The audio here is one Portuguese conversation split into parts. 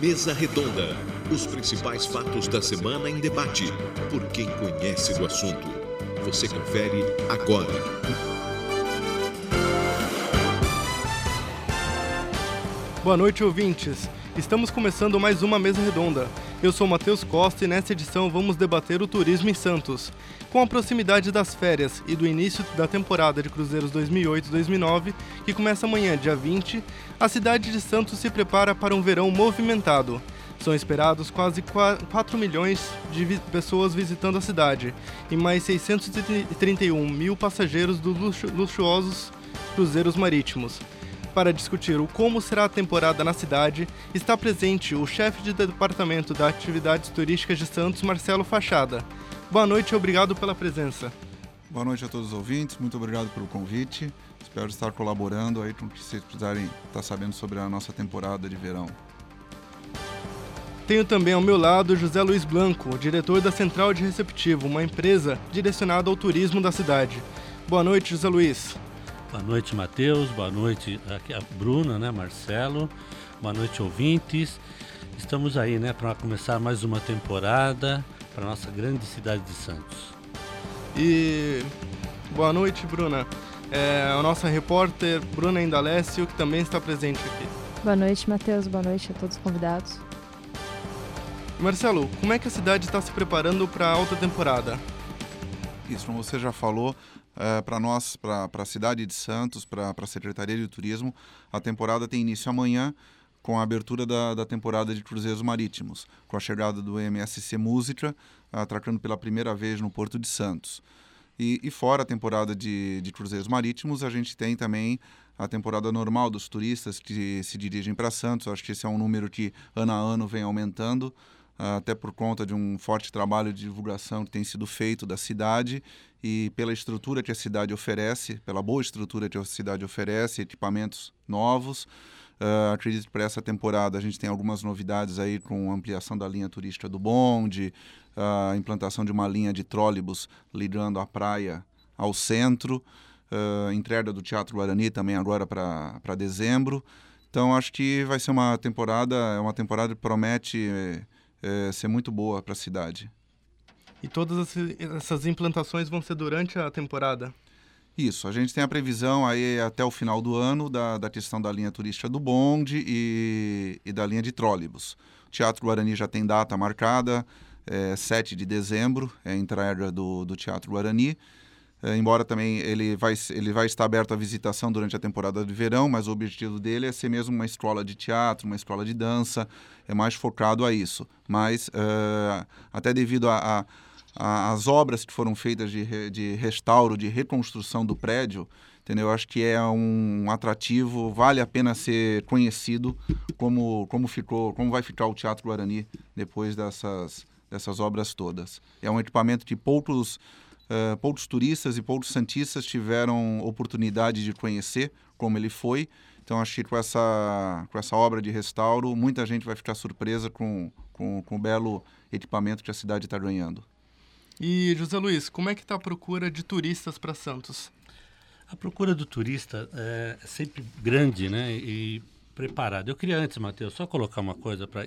Mesa Redonda. Os principais fatos da semana em debate, por quem conhece do assunto. Você confere agora. Boa noite, ouvintes. Estamos começando mais uma Mesa Redonda. Eu sou Matheus Costa e nesta edição vamos debater o turismo em Santos. Com a proximidade das férias e do início da temporada de cruzeiros 2008-2009, que começa amanhã, dia 20, a cidade de Santos se prepara para um verão movimentado. São esperados quase 4 milhões de pessoas visitando a cidade e mais 631 mil passageiros dos luxuosos cruzeiros marítimos. Para discutir o como será a temporada na cidade, está presente o chefe de departamento da Atividades Turísticas de Santos, Marcelo Fachada. Boa noite e obrigado pela presença. Boa noite a todos os ouvintes, muito obrigado pelo convite. Espero estar colaborando aí com o que vocês precisarem estar sabendo sobre a nossa temporada de verão. Tenho também ao meu lado José Luiz Blanco, diretor da Central de Receptivo, uma empresa direcionada ao turismo da cidade. Boa noite, José Luiz. Boa noite, Matheus. Boa noite aqui a Bruna, Marcelo. Boa noite, ouvintes. Estamos aí, para começar mais uma temporada para a nossa grande cidade de Santos. E boa noite, Bruna. A nossa repórter Bruna Indalécio, que também está presente aqui. Boa noite, Matheus. Boa noite a todos os convidados. Marcelo, como é que a cidade está se preparando para a alta temporada? Isso, como você já falou, para nós, para a cidade de Santos, para a Secretaria de Turismo, a temporada tem início amanhã com a abertura da temporada de cruzeiros marítimos, com a chegada do MSC Música, atracando pela primeira vez no Porto de Santos. E fora a temporada de cruzeiros marítimos, a gente tem também a temporada normal dos turistas que se dirigem para Santos. Acho que esse é um número que ano a ano vem aumentando, até por conta de um forte trabalho de divulgação que tem sido feito da cidade e pela estrutura que a cidade oferece, pela boa estrutura que a cidade oferece, equipamentos novos. Acredito que para essa temporada a gente tem algumas novidades aí com a ampliação da linha turística do bonde, a implantação de uma linha de trólebus ligando a praia ao centro, entrega do Teatro Guarani também agora para dezembro. Então acho que vai ser uma temporada que promete ser muito boa para a cidade. E todas essas implantações vão ser durante a temporada? Isso, a gente tem a previsão aí até o final do ano da questão da linha turística do bonde e da linha de trólebus. O Teatro Guarani já tem data marcada, 7 de dezembro, é a entrega do Teatro Guarani. Embora também ele vai estar aberto à visitação durante a temporada de verão, mas o objetivo dele é ser mesmo uma escola de teatro, uma escola de dança, é mais focado a isso. Mas até devido às obras que foram feitas de restauro, de reconstrução do prédio, entendeu? Acho que é um atrativo, vale a pena ser conhecido como vai ficar o Teatro Guarani depois dessas obras todas. É um equipamento que poucos turistas e poucos santistas tiveram oportunidade de conhecer como ele foi. Então acho que com essa obra de restauro, muita gente vai ficar surpresa com o belo equipamento que a cidade está ganhando. E, José Luiz, como é que está a procura de turistas para Santos? A procura do turista é sempre grande, e preparada. Eu queria antes, Matheus, só colocar uma coisa para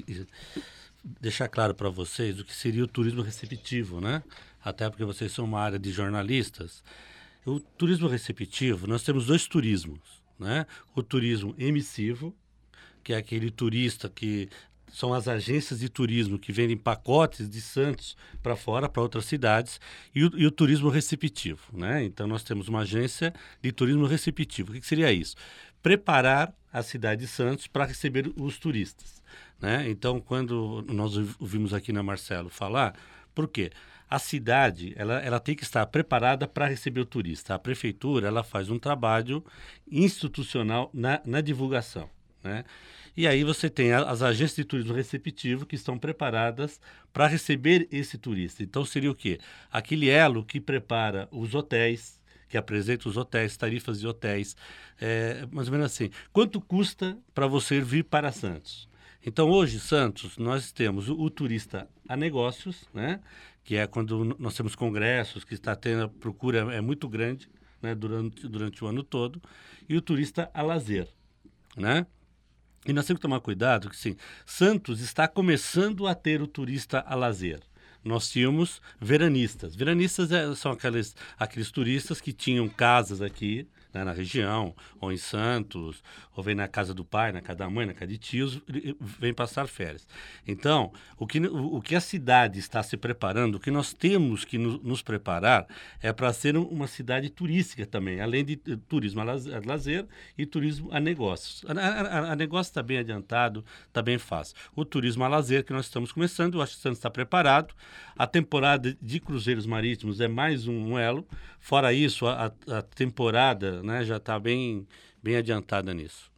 deixar claro para vocês o que seria o turismo receptivo, Até porque vocês são uma área de jornalistas. O turismo receptivo, nós temos dois turismos, O turismo emissivo, que é aquele turista que são as agências de turismo que vendem pacotes de Santos para fora, para outras cidades, e o turismo receptivo, Então, nós temos uma agência de turismo receptivo. O que seria isso? Preparar a cidade de Santos para receber os turistas, Então, quando nós ouvimos aqui na Marcelo falar, por quê? A cidade ela tem que estar preparada para receber o turista. A prefeitura ela faz um trabalho institucional na divulgação, E aí você tem as agências de turismo receptivo que estão preparadas para receber esse turista. Então seria o quê? Aquele elo que prepara os hotéis, que apresenta os hotéis, tarifas de hotéis, mais ou menos assim. Quanto custa para você vir para Santos? Então hoje, Santos, nós temos o turista a negócios, que é quando nós temos congressos, que está tendo a procura é muito grande, durante o ano todo, e o turista a lazer, E nós temos que tomar cuidado que, sim, Santos está começando a ter o turista a lazer. Nós tínhamos veranistas. Veranistas são aqueles turistas que tinham casas aqui, né, na região, ou em Santos, ou vem na casa do pai, na casa da mãe, na casa de tios, vem passar férias. Então, o que a cidade está se preparando, o que nós temos que nos preparar é para ser uma cidade turística também, além de turismo a lazer e turismo a negócios. A negócio está bem adiantado, está bem fácil. O turismo a lazer que nós estamos começando, eu acho que o Santos está preparado. A temporada de cruzeiros marítimos é mais um elo. Fora isso, a temporada, né, já está bem adiantada nisso.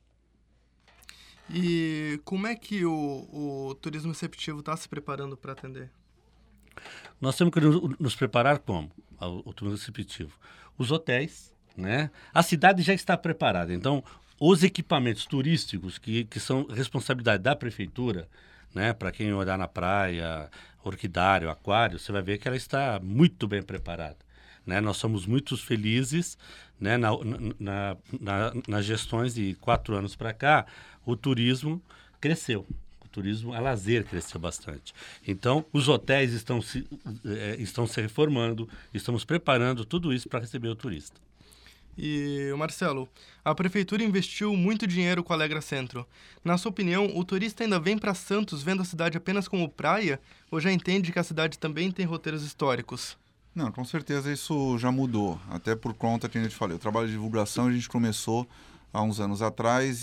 E como é que o turismo receptivo está se preparando para atender? Nós temos que nos preparar como? O turismo receptivo. Os hotéis, né? A cidade já está preparada. Então, os equipamentos turísticos que são responsabilidade da prefeitura, né? Para quem olhar na praia, orquidário, aquário, você vai ver que ela está muito bem preparada. Né? Nós somos muito felizes, né? Nas gestões de 4 anos para cá, o turismo cresceu. O turismo a lazer cresceu bastante. Então, os hotéis estão se reformando, estamos preparando tudo isso para receber o turista. E, Marcelo, a prefeitura investiu muito dinheiro com o Alegra Centro. Na sua opinião, o turista ainda vem para Santos vendo a cidade apenas como praia ou já entende que a cidade também tem roteiros históricos? Não, com certeza isso já mudou, até por conta que a gente falou. O trabalho de divulgação a gente começou há uns anos atrás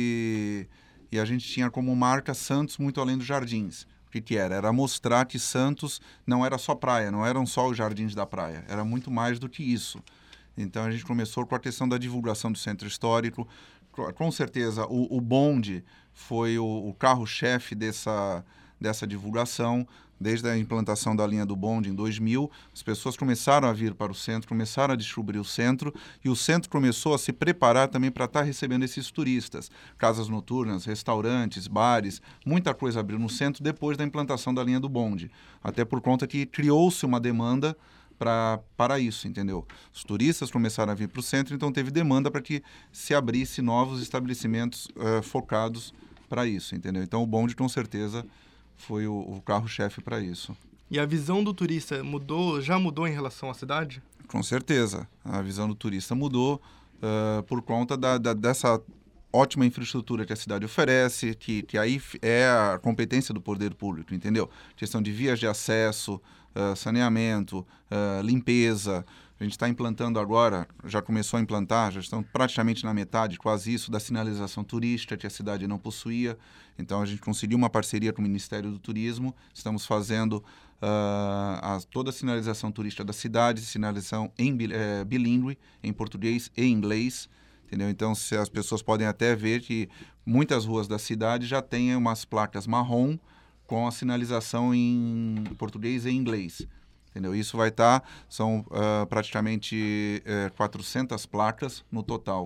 e a gente tinha como marca Santos muito além dos jardins. O que era? Era mostrar que Santos não era só praia, não eram só os jardins da praia, era muito mais do que isso. Então a gente começou com a questão da divulgação do centro histórico. Com certeza o bonde foi o carro-chefe dessa divulgação. Desde a implantação da linha do bonde em 2000, as pessoas começaram a vir para o centro, começaram a descobrir o centro e o centro começou a se preparar também para estar recebendo esses turistas. Casas noturnas, restaurantes, bares, muita coisa abriu no centro depois da implantação da linha do bonde. Até por conta que criou-se uma demanda para isso, entendeu? Os turistas começaram a vir para o centro, então teve demanda para que se abrisse novos estabelecimentos focados para isso, entendeu? Então o bonde com certeza foi o carro-chefe para isso. E a visão do turista já mudou em relação à cidade? Com certeza. A visão do turista mudou por conta dessa ótima infraestrutura que a cidade oferece, que aí é a competência do poder público, entendeu? Questão de vias de acesso, saneamento, limpeza. A gente está implantando agora, já começou a implantar, já estão praticamente na metade, quase isso, da sinalização turística que a cidade não possuía. Então, a gente conseguiu uma parceria com o Ministério do Turismo, estamos fazendo toda a sinalização turística da cidade, sinalização bilíngue, em português e inglês, entendeu? Então, as pessoas podem até ver que muitas ruas da cidade já têm umas placas marrom com a sinalização em português e inglês. Entendeu? Isso vai estar, são praticamente 400 placas no total.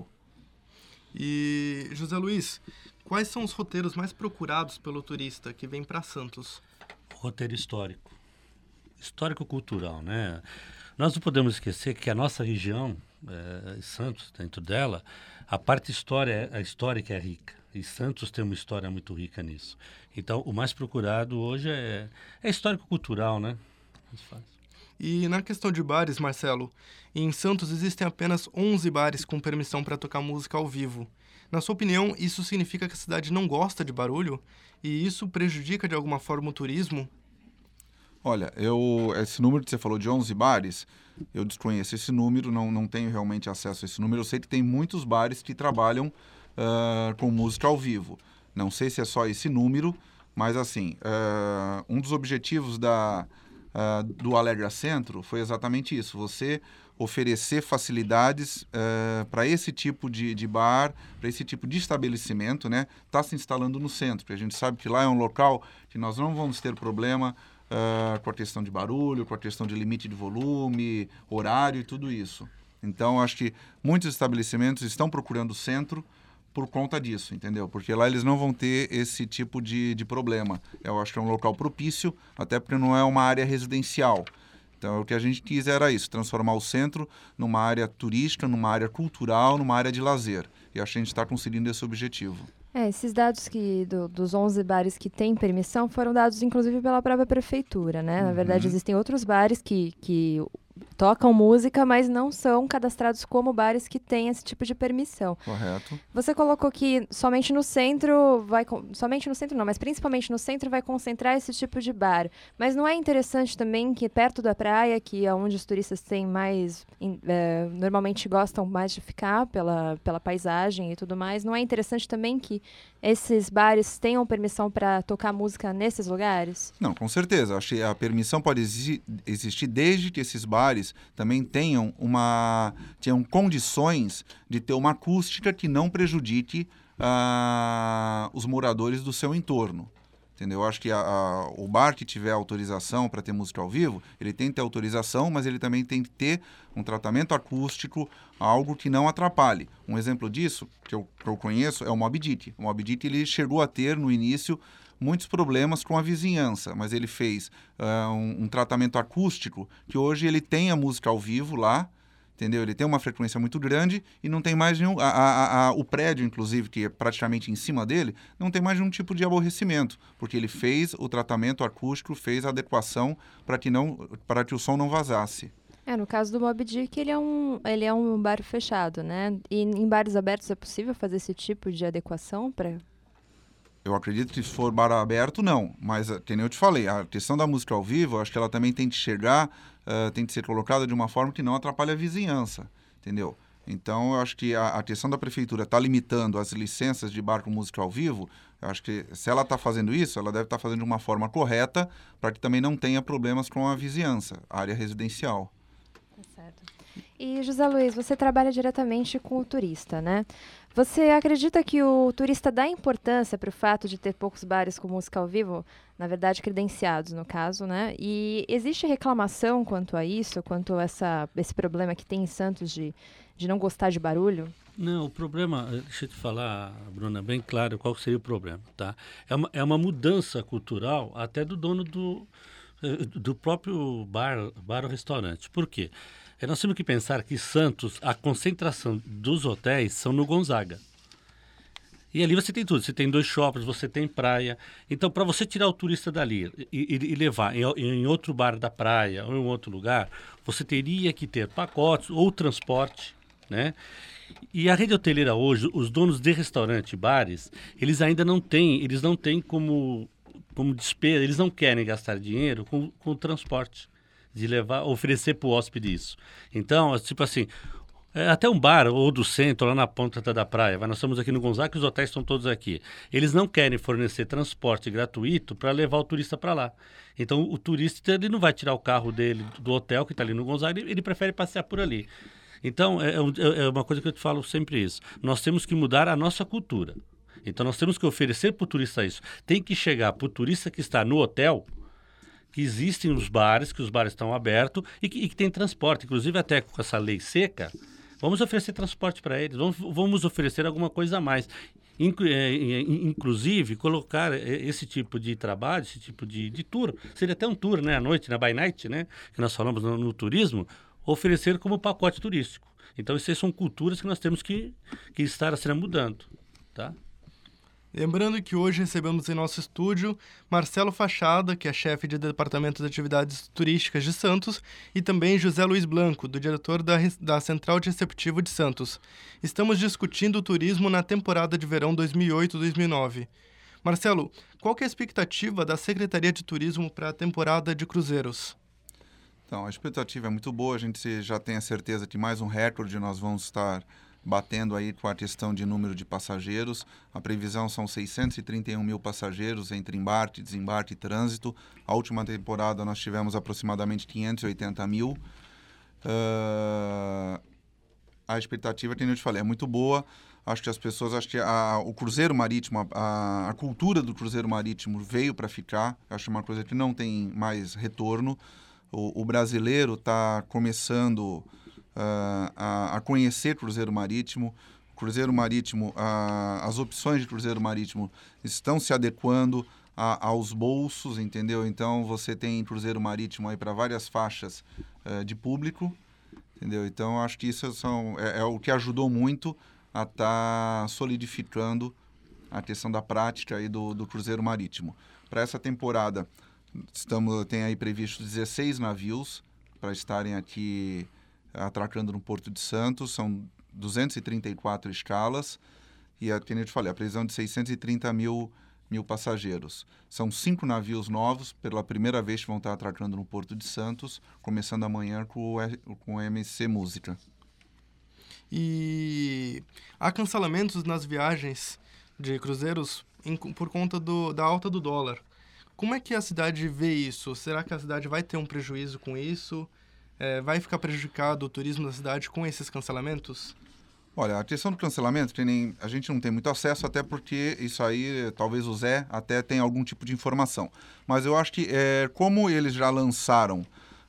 E, José Luiz, quais são os roteiros mais procurados pelo turista que vem para Santos? Roteiro histórico. Histórico-cultural, né? Nós não podemos esquecer que a nossa região, Santos, dentro dela, a parte histórica é rica. E Santos tem uma história muito rica nisso. Então, o mais procurado hoje é histórico-cultural, né? Mais fácil. E na questão de bares, Marcelo, em Santos existem apenas 11 bares com permissão para tocar música ao vivo. Na sua opinião, isso significa que a cidade não gosta de barulho? E isso prejudica de alguma forma o turismo? Olha, esse número que você falou de 11 bares, eu desconheço esse número, não tenho realmente acesso a esse número. Eu sei que tem muitos bares que trabalham com música ao vivo. Não sei se é só esse número, mas assim, um dos objetivos do Alegra Centro foi exatamente isso, você oferecer facilidades para esse tipo de bar, para esse tipo de estabelecimento, né? Está se instalando no centro, porque a gente sabe que lá é um local que nós não vamos ter problema com a questão de barulho, com a questão de limite de volume, horário e tudo isso. Então, acho que muitos estabelecimentos estão procurando o centro por conta disso, entendeu? Porque lá eles não vão ter esse tipo de problema. Eu acho que é um local propício, até porque não é uma área residencial. Então, o que a gente quis era isso, transformar o centro numa área turística, numa área cultural, numa área de lazer. E acho que a gente está conseguindo esse objetivo. Esses dados dos 11 bares que têm permissão foram dados, inclusive, pela própria prefeitura, né? Na verdade, existem outros bares que tocam música, mas não são cadastrados como bares que têm esse tipo de permissão. Correto. Você colocou que somente no centro somente no centro não, mas principalmente no centro vai concentrar esse tipo de bar. Mas não é interessante também que perto da praia, que é onde os turistas têm mais, normalmente gostam mais de ficar pela paisagem e tudo mais, não é interessante também que esses bares tenham permissão para tocar música nesses lugares? Não, com certeza. Acho que a permissão pode existir desde que esses bares também tenham condições de ter uma acústica que não prejudique os moradores do seu entorno. Entendeu? Acho que o bar que tiver autorização para ter música ao vivo, ele tem que ter autorização, mas ele também tem que ter um tratamento acústico, algo que não atrapalhe. Um exemplo disso, que eu conheço, é o Moby Dick. O Moby Dick, ele chegou a ter, no início, muitos problemas com a vizinhança, mas ele fez um tratamento acústico que hoje ele tem a música ao vivo lá, entendeu? Ele tem uma frequência muito grande e não tem mais nenhum... o prédio, inclusive, que é praticamente em cima dele, não tem mais nenhum tipo de aborrecimento, porque ele fez o tratamento acústico, fez a adequação para que o som não vazasse. No caso do Moby Dick, ele é um bar fechado, né? E em bares abertos é possível fazer esse tipo de adequação para... Eu acredito que se for bar aberto, não. Mas, como eu te falei, a questão da música ao vivo, acho que ela também tem que chegar, tem que ser colocada de uma forma que não atrapalhe a vizinhança, entendeu? Então, eu acho que a questão da prefeitura está limitando as licenças de bar com música ao vivo. Eu acho que se ela está fazendo isso, ela deve estar fazendo de uma forma correta para que também não tenha problemas com a vizinhança, a área residencial. Tá certo. E, José Luiz, você trabalha diretamente com o turista, né? Você acredita que o turista dá importância para o fato de ter poucos bares com música ao vivo? Na verdade, credenciados, no caso, né? E existe reclamação quanto a isso, quanto a esse problema que tem em Santos de não gostar de barulho? Não, o problema, deixa eu te falar, Bruna, bem claro qual seria o problema, tá? É uma mudança cultural até do dono do próprio bar ou restaurante. Por quê? Nós temos que pensar que Santos, a concentração dos hotéis são no Gonzaga. E ali você tem tudo, você tem 2 shoppings, você tem praia. Então, para você tirar o turista dali e levar em outro bar da praia ou em outro lugar, você teria que ter pacotes ou transporte, né? E a rede hoteleira hoje, os donos de restaurante, bares, eles ainda não têm como despesa, eles não querem gastar dinheiro com o transporte, de oferecer para o hóspede isso. Então, tipo assim, até um bar ou do centro, lá na ponta da praia, nós estamos aqui no Gonzaga e os hotéis estão todos aqui. Eles não querem fornecer transporte gratuito para levar o turista para lá. Então, o turista ele não vai tirar o carro dele do hotel que está ali no Gonzaga, ele prefere passear por ali. Então, é uma coisa que eu te falo sempre isso. Nós temos que mudar a nossa cultura. Então, nós temos que oferecer para o turista isso. Tem que chegar para o turista que está no hotel, que existem os bares, que os bares estão abertos e que tem transporte. Inclusive, até com essa lei seca, vamos oferecer transporte para eles, vamos oferecer alguma coisa a mais. Inclusive, colocar esse tipo de trabalho, esse tipo de tour, seria até um tour, né, à noite, na by night, né, que nós falamos no turismo, oferecer como pacote turístico. Então, essas são culturas que nós temos que estar mudando, tá? Lembrando que hoje recebemos em nosso estúdio Marcelo Fachada, que é chefe de Departamento de Atividades Turísticas de Santos, e também José Luiz Blanco, do diretor da Central de Receptivo de Santos. Estamos discutindo o turismo na temporada de verão 2008-2009. Marcelo, qual que é a expectativa da Secretaria de Turismo para a temporada de cruzeiros? Então, a expectativa é muito boa, a gente já tem a certeza que mais um recorde nós vamos estar batendo aí com a questão de número de passageiros. A previsão são 631 mil passageiros entre embarque, desembarque e trânsito. A última temporada nós tivemos aproximadamente 580 mil. A expectativa, como eu te falei, é muito boa. Acho que as pessoas, o cruzeiro marítimo, a cultura do cruzeiro marítimo veio para ficar. Acho uma coisa que não tem mais retorno. O brasileiro está começando a conhecer cruzeiro marítimo. Cruzeiro marítimo, as opções de cruzeiro marítimo estão se adequando aos bolsos, entendeu? Então, você tem cruzeiro marítimo aí para várias faixas de público, entendeu? Então, acho que isso é o que ajudou muito a estar solidificando a questão da prática aí do cruzeiro marítimo. Para essa temporada, tem aí previsto 16 navios para estarem aqui atracando no Porto de Santos, são 234 escalas, e como eu te falei, a previsão de 630 mil passageiros. São 5 navios novos, pela primeira vez que vão estar atracando no Porto de Santos, começando amanhã com o MSC Música. E há cancelamentos nas viagens de cruzeiros por conta da alta do dólar. Como é que a cidade vê isso? Será que a cidade vai ter um prejuízo com isso? Vai ficar prejudicado o turismo da cidade com esses cancelamentos? Olha, a questão do cancelamento, a gente não tem muito acesso, até porque isso aí, talvez o Zé até tenha algum tipo de informação. Mas eu acho que, como eles já lançaram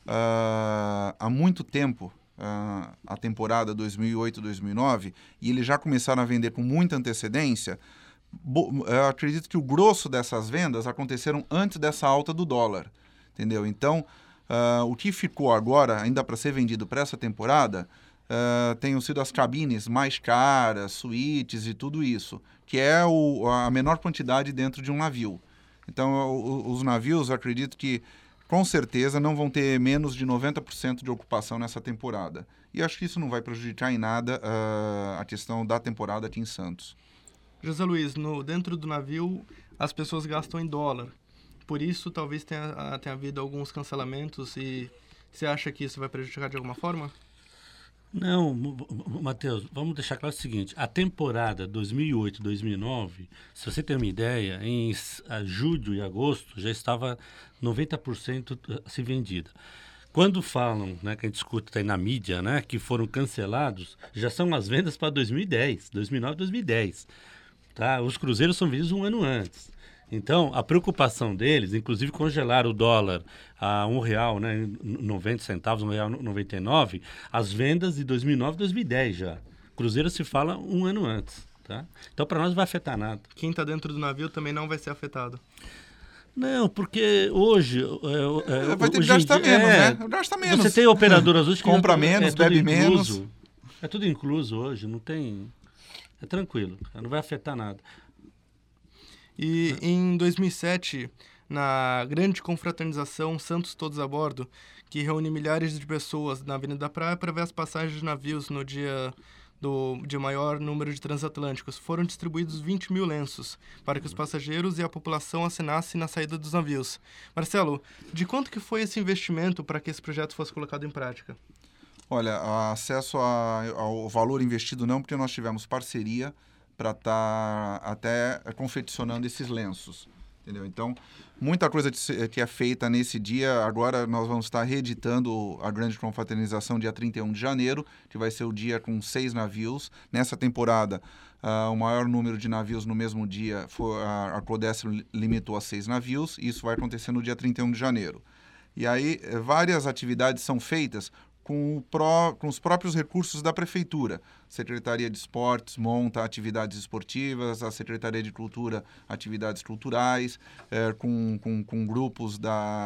há muito tempo a temporada 2008-2009, e eles já começaram a vender com muita antecedência, eu acredito que o grosso dessas vendas aconteceram antes dessa alta do dólar, entendeu? Então, o que ficou agora, ainda para ser vendido para essa temporada, tenham sido as cabines mais caras, suítes e tudo isso, que é a menor quantidade dentro de um navio. Então, os navios, eu acredito que, com certeza, não vão ter menos de 90% de ocupação nessa temporada. E acho que isso não vai prejudicar em nada a questão da temporada aqui em Santos. José Luiz, dentro do navio, as pessoas gastam em dólar. Por isso, talvez tenha havido alguns cancelamentos. E você acha que isso vai prejudicar de alguma forma? Não, Matheus, vamos deixar claro o seguinte. A temporada 2008-2009, se você tem uma ideia, em julho e agosto já estava 90% se vendida. Quando falam, né, que a gente escuta aí na mídia, né, que foram cancelados, já são as vendas para 2010, 2009, 2010. Tá? Os cruzeiros são vendidos um ano antes. Então, a preocupação deles, inclusive congelar o dólar a R$1, né, 90 centavos, R$1,99, as vendas de 2009 e 2010 já. Cruzeiro se fala um ano antes. Tá? Então, para nós não vai afetar nada. Quem está dentro do navio também não vai ser afetado. Não, porque hoje... vai ter que gastar menos, né? Gasta menos. Você tem operadoras hoje que... Compra menos, bebe menos. É tudo incluso hoje, não tem... É tranquilo, não vai afetar nada. E em 2007, na grande confraternização Santos Todos a Bordo, que reúne milhares de pessoas na Avenida da Praia para ver as passagens de navios no dia de maior número de transatlânticos, foram distribuídos 20 mil lenços para que os passageiros e a população assinassem na saída dos navios. Marcelo, de quanto que foi esse investimento para que esse projeto fosse colocado em prática? Olha, acesso ao valor investido não, porque nós tivemos parceria para estar até confeccionando esses lenços, entendeu? Então, muita coisa que é feita nesse dia. Agora nós vamos estar reeditando a grande confraternização dia 31 de janeiro, que vai ser o dia com 6 navios. Nessa temporada, o maior número de navios no mesmo dia, a Codestro limitou a 6 navios, e isso vai acontecer no dia 31 de janeiro. E aí, várias atividades são feitas com os próprios recursos da Prefeitura. A Secretaria de Esportes monta atividades esportivas, a Secretaria de Cultura, atividades culturais, com grupos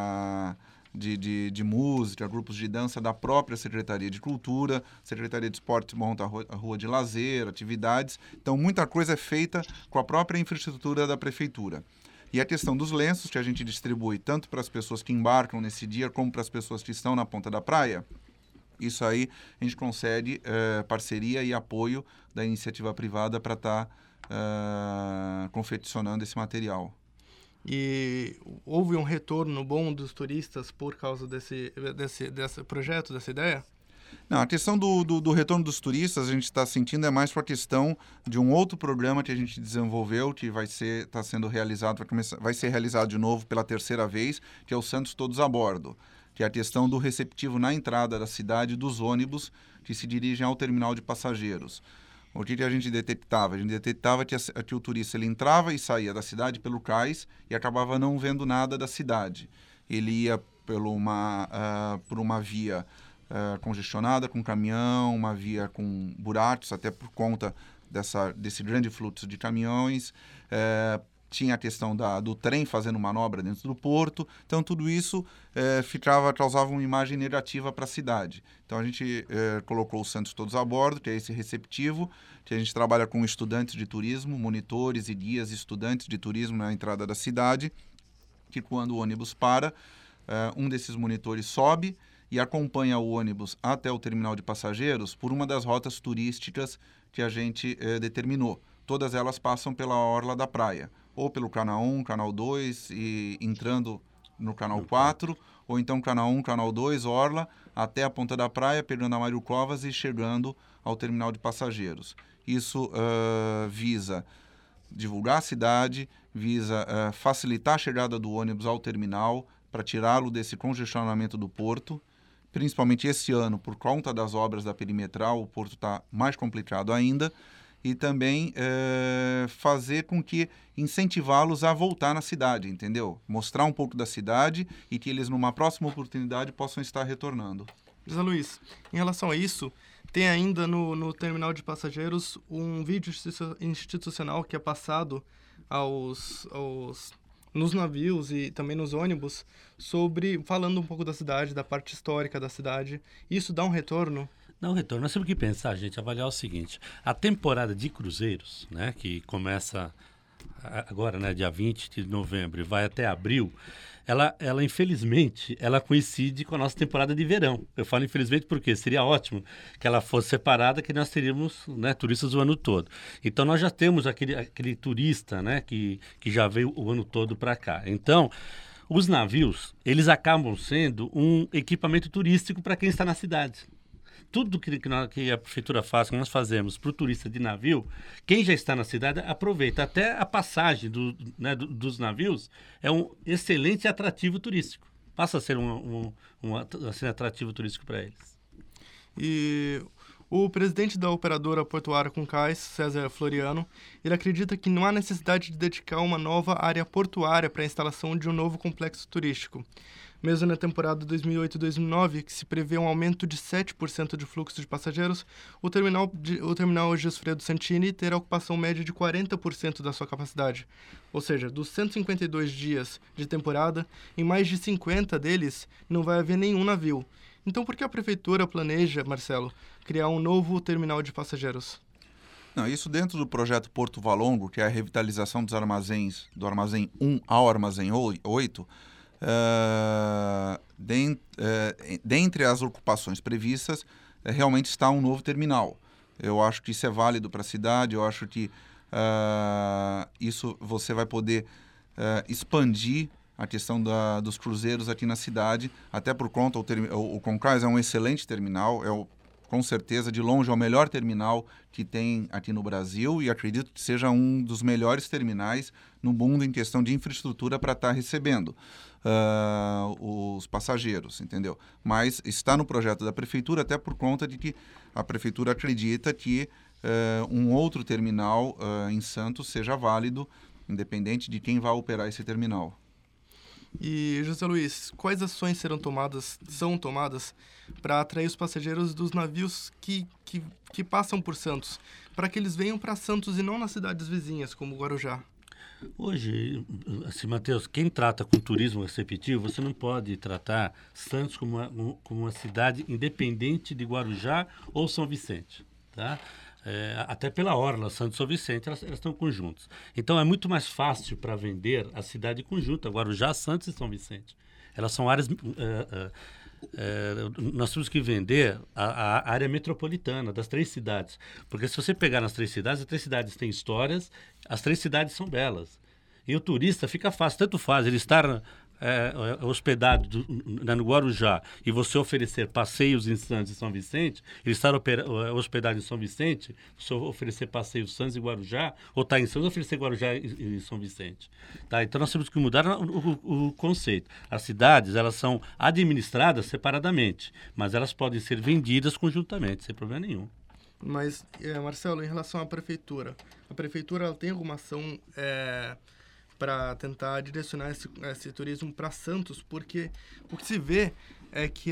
de música, grupos de dança da própria Secretaria de Cultura, a Secretaria de Esportes monta a rua de lazer, atividades. Então, muita coisa é feita com a própria infraestrutura da Prefeitura. E a questão dos lenços, que a gente distribui tanto para as pessoas que embarcam nesse dia, como para as pessoas que estão na ponta da praia, isso aí a gente concede parceria e apoio da iniciativa privada para estar confeccionando esse material. E houve um retorno bom dos turistas por causa desse projeto, dessa ideia? Não, a questão do retorno dos turistas, a gente está sentindo mais para a questão de um outro programa que a gente desenvolveu, que vai ser realizado de novo pela terceira vez, que é o Santos Todos a Bordo, que é a questão do receptivo na entrada da cidade dos ônibus que se dirigem ao terminal de passageiros. O que a gente detectava? A gente detectava que o turista ele entrava e saía da cidade pelo cais e acabava não vendo nada da cidade. Ele ia por uma via congestionada com caminhão, uma via com buracos, até por conta desse grande fluxo de caminhões, tinha a questão do trem fazendo manobra dentro do porto. Então, tudo isso causava uma imagem negativa para a cidade. Então, a gente colocou os Santos todos a bordo, que é esse receptivo, que a gente trabalha com estudantes de turismo, monitores e guias estudantes de turismo na entrada da cidade, que quando o ônibus para, um desses monitores sobe e acompanha o ônibus até o terminal de passageiros por uma das rotas turísticas que a gente determinou. Todas elas passam pela orla da praia, ou pelo canal 1, canal 2, e entrando no canal 4, ou então canal 1, canal 2, orla, até a ponta da praia, pegando a Mário Covas e chegando ao terminal de passageiros. Isso visa divulgar a cidade, visa facilitar a chegada do ônibus ao terminal, para tirá-lo desse congestionamento do porto. Principalmente esse ano, por conta das obras da perimetral, o porto está mais complicado ainda. E também fazer com que incentivá-los a voltar na cidade, entendeu? Mostrar um pouco da cidade e que eles, numa próxima oportunidade, possam estar retornando. José Luiz, em relação a isso, tem ainda no terminal de passageiros um vídeo institucional que é passado nos navios e também nos ônibus, falando um pouco da cidade, da parte histórica da cidade. Isso dá um retorno? Não, retorno. Nós temos que pensar, gente, avaliar o seguinte. A temporada de cruzeiros, né, que começa agora, né, dia 20 de novembro e vai até abril, ela infelizmente, ela coincide com a nossa temporada de verão. Eu falo infelizmente porque seria ótimo que ela fosse separada, que nós teríamos, né, turistas o ano todo. Então, nós já temos aquele turista, né, que já veio o ano todo para cá. Então, os navios, eles acabam sendo um equipamento turístico para quem está na cidade. Tudo que a prefeitura faz, que nós fazemos para o turista de navio, quem já está na cidade aproveita. Até a passagem dos navios é um excelente atrativo turístico. Passa a ser um atrativo turístico para eles. E o presidente da operadora portuária com cais, César Floriano, ele acredita que não há necessidade de dedicar uma nova área portuária para a instalação de um novo complexo turístico. Mesmo na temporada 2008-2009, que se prevê um aumento de 7% de fluxo de passageiros, o terminal Gisfredo Santini terá ocupação média de 40% da sua capacidade. Ou seja, dos 152 dias de temporada, em mais de 50 deles não vai haver nenhum navio. Então, por que a prefeitura planeja, Marcelo, criar um novo terminal de passageiros? Não, isso dentro do projeto Porto Valongo, que é a revitalização dos armazéns, do armazém 1 ao armazém 8, dentre as ocupações previstas, realmente está um novo terminal. Eu acho que isso é válido para a cidade, eu acho que isso você vai poder expandir a questão dos cruzeiros aqui na cidade, até por conta, o Concais é um excelente terminal, com certeza, de longe, é o melhor terminal que tem aqui no Brasil e acredito que seja um dos melhores terminais no mundo em questão de infraestrutura para estar recebendo os passageiros, entendeu? Mas está no projeto da prefeitura até por conta de que a prefeitura acredita que um outro terminal em Santos seja válido, independente de quem vai operar esse terminal. E, José Luiz, quais ações são tomadas para atrair os passageiros dos navios que passam por Santos, para que eles venham para Santos e não nas cidades vizinhas, como Guarujá? Hoje, assim, Matheus, quem trata com turismo receptivo, você não pode tratar Santos como uma cidade independente de Guarujá ou São Vicente, tá? Até pela orla, Santos e São Vicente, elas estão conjuntas. Então, é muito mais fácil para vender a cidade conjunta, Guarujá, Santos e São Vicente. Elas são áreas... nós temos que vender a área metropolitana das 3 cidades. Porque se você pegar nas 3 cidades, as 3 cidades têm histórias, as 3 cidades são belas. E o turista fica fácil, tanto faz ele estar hospedado no Guarujá e você oferecer passeios em Santos e São Vicente, ele estar hospedado em São Vicente, você oferecer passeios Santos e Guarujá, ou estar em Santos e oferecer Guarujá e São Vicente. Tá? Então nós temos que mudar o conceito. As cidades, elas são administradas separadamente, mas elas podem ser vendidas conjuntamente, sem problema nenhum. Mas, Marcelo, em relação à prefeitura, a prefeitura ela tem alguma ação para tentar direcionar esse turismo para Santos, porque o que se vê é que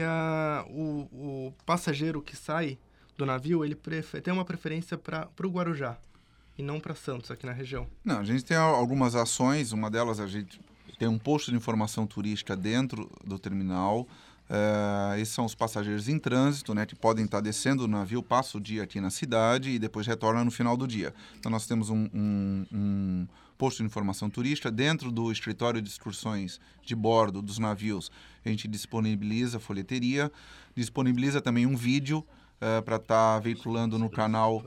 o passageiro que sai do navio, ele tem uma preferência para o Guarujá, e não para Santos, aqui na região? Não, a gente tem algumas ações, uma delas a gente tem um posto de informação turística dentro do terminal. Esses são os passageiros em trânsito, né, que podem estar descendo do navio, passam o dia aqui na cidade e depois retornam no final do dia. Então nós temos um posto de informação turística dentro do escritório de excursões de bordo dos navios. A gente disponibiliza folheteria, disponibiliza também um vídeo para estar veiculando no canal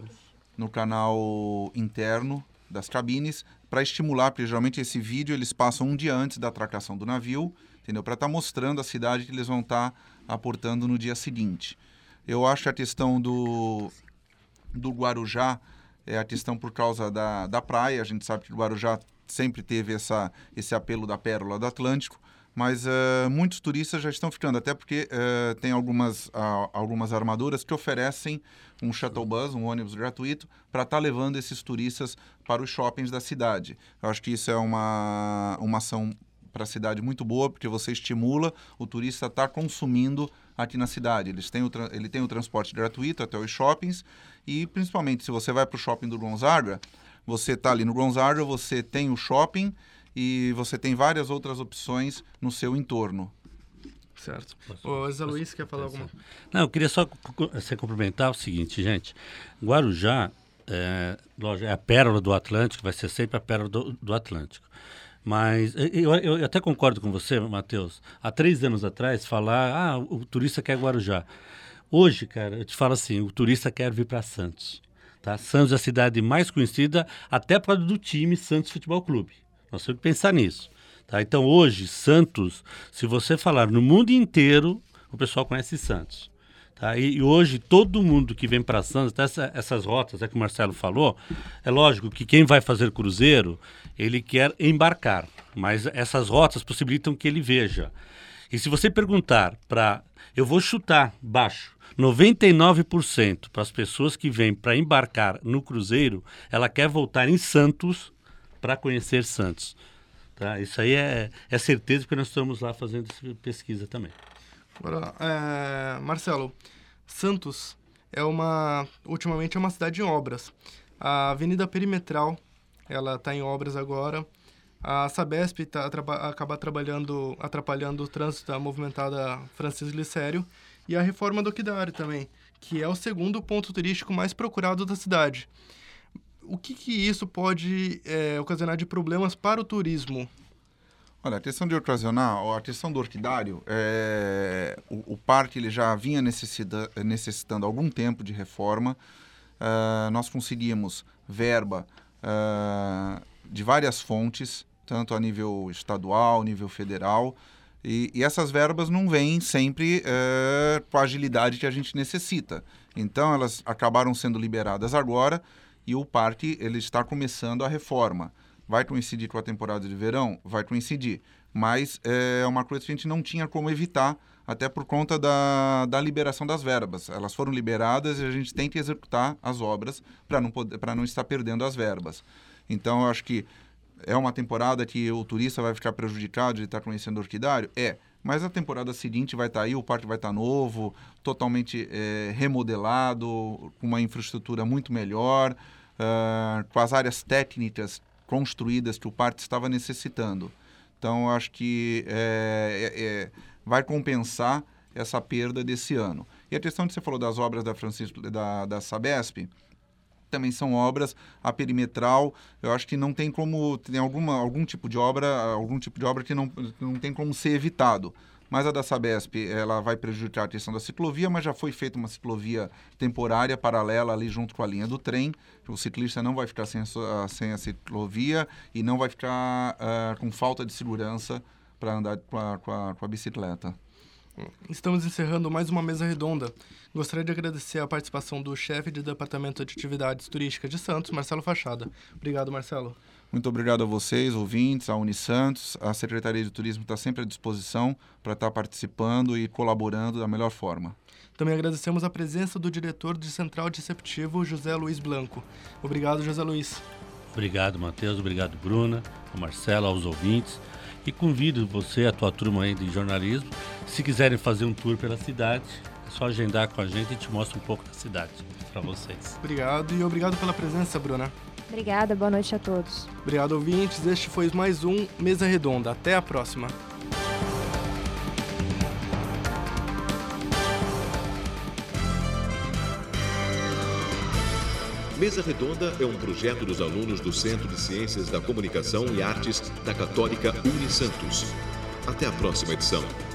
interno das cabines, para estimular, porque geralmente esse vídeo eles passam um dia antes da atracação do navio, entendeu? Para estar mostrando a cidade que eles vão estar aportando no dia seguinte. Eu acho que a questão do Guarujá é a questão por causa da praia. A gente sabe que o Guarujá sempre teve esse apelo da pérola do Atlântico, mas muitos turistas já estão ficando, até porque tem algumas armadoras que oferecem um shuttle bus, um ônibus gratuito, para estar levando esses turistas para os shoppings da cidade. Eu acho que isso é uma ação para a cidade muito boa, porque você estimula o turista a estar consumindo aqui na cidade. Ele tem o transporte gratuito até os shoppings e, principalmente, se você vai para o shopping do Gonzaga, você está ali no Gonzaga, você tem o shopping e você tem várias outras opções no seu entorno. Certo. O Zé Luiz quer falar alguma coisa? Não, eu queria só complementar o seguinte, gente. Guarujá é a pérola do Atlântico, vai ser sempre a pérola do Atlântico. Mas eu até concordo com você, Matheus. Há 3 anos atrás, falar, o turista quer Guarujá. Hoje, cara, eu te falo assim, o turista quer vir para Santos. Tá? Santos é a cidade mais conhecida, até por causa do time Santos Futebol Clube. Nós temos que pensar nisso. Tá? Então, hoje, Santos, se você falar no mundo inteiro, o pessoal conhece Santos. Tá? E hoje, todo mundo que vem para Santos, até essas rotas que o Marcelo falou, é lógico que quem vai fazer cruzeiro, ele quer embarcar, mas essas rotas possibilitam que ele veja. E se você perguntar eu vou chutar baixo, 99% para as pessoas que vêm para embarcar no cruzeiro, ela quer voltar em Santos para conhecer Santos. Tá? Isso aí é certeza, porque nós estamos lá fazendo essa pesquisa também. Agora, Marcelo, Santos ultimamente é uma cidade em obras. A Avenida Perimetral, ela está em obras agora. A Sabesp acaba atrapalhando o trânsito da movimentada Francisco Glicério. E a reforma do Oquidário também, que é o segundo ponto turístico mais procurado da cidade. O que isso pode ocasionar de problemas para o turismo? Olha, a questão de ocasionar, a questão do orquidário, o parque ele já vinha necessitando algum tempo de reforma. Nós conseguimos verba de várias fontes, tanto a nível estadual, nível federal, e essas verbas não vêm sempre com a agilidade que a gente necessita. Então, elas acabaram sendo liberadas agora e o parque ele está começando a reforma. Vai coincidir com a temporada de verão? Vai coincidir. Mas é uma coisa que a gente não tinha como evitar, até por conta da liberação das verbas. Elas foram liberadas e a gente tem que executar as obras para não estar perdendo as verbas. Então, eu acho que é uma temporada que o turista vai ficar prejudicado de estar conhecendo o orquidário? Mas a temporada seguinte vai estar aí, o parque vai estar novo, totalmente remodelado, com uma infraestrutura muito melhor, com as áreas técnicas construídas que o parque estava necessitando. Então, acho que vai compensar essa perda desse ano. E a questão que você falou das obras da Sabesp, também são obras, a perimetral, eu acho que não tem como, tem algum tipo de obra que não tem como ser evitado. Mas a da Sabesp, ela vai prejudicar a questão da ciclovia, mas já foi feita uma ciclovia temporária, paralela ali junto com a linha do trem. O ciclista não vai ficar sem a ciclovia e não vai ficar com falta de segurança para andar com a bicicleta. Estamos encerrando mais uma mesa redonda. Gostaria de agradecer a participação do chefe de Departamento de Atividades Turísticas de Santos, Marcelo Fachada. Obrigado, Marcelo. Muito obrigado a vocês, ouvintes, a Unisantos. A Secretaria de Turismo está sempre à disposição para estar participando e colaborando da melhor forma. Também agradecemos a presença do diretor de Central de Receptivo, José Luiz Blanco. Obrigado, José Luiz. Obrigado, Matheus. Obrigado, Bruna, ao Marcelo, aos ouvintes. E convido você, a tua turma aí de jornalismo, se quiserem fazer um tour pela cidade, é só agendar com a gente e te mostra um pouco da cidade para vocês. Obrigado e obrigado pela presença, Bruna. Obrigada, boa noite a todos. Obrigado, ouvintes. Este foi mais um Mesa Redonda. Até a próxima. Mesa Redonda é um projeto dos alunos do Centro de Ciências da Comunicação e Artes da Católica Unisantos. Até a próxima edição.